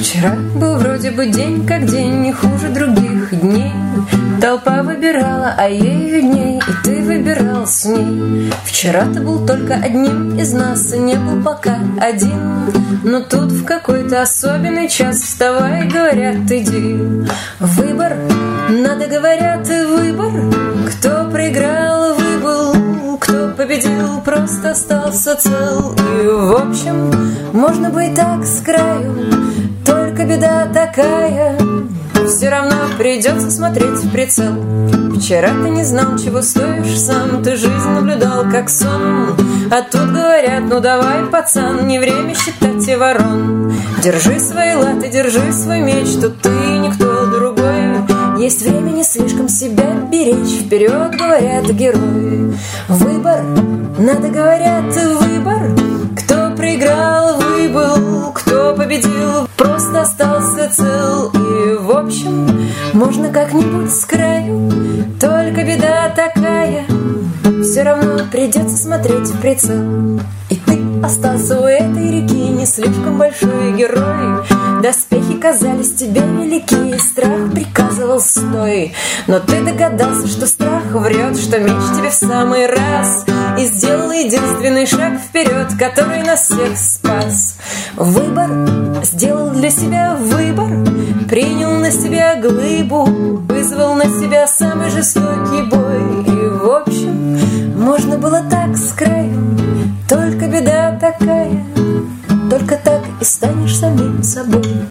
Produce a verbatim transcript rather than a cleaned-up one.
Вчера был вроде бы день как день, не хуже других дней. Толпа выбирала, а ей видней, и ты выбирал с ней. Вчера ты был только одним из нас, и не был пока один. Но тут в какой-то особенный час вставай, говорят, иди. Выбор, надо, говорят, и выбор. Кто проиграл, выбыл, кто победил, просто остался цел. И в общем, можно быть так с краю, только беда такая, все равно придется смотреть в прицел. Вчера ты не знал, чего стоишь сам, ты жизнь наблюдал как сон. А тут говорят, ну давай, пацан, не время считать и ворон. Держи свои латы, держи свой меч, тут ты никто другой. Есть время не слишком себя беречь, вперед, говорят герои. Выбор, надо, говорят, выбор. Кто проиграл, выбыл, кто победил, просто остался цел. И в общем, можно как-нибудь с краю, только беда такая, все равно придется смотреть в прицел. И ты остался у этой реки не слишком большой герой. Доспехи казались тебе велики, страх приказывал стой. Но ты догадался, что страх врет, что меч тебе в самый раз, и сделал единственный шаг вперед, который нас всех спас. Выбор, сделал для себя выбор, принял на себя глыбу, вызвал на себя самый жестокий бой. И в общем, можно было так с краю, только беда такая, только так и станешь самим собой.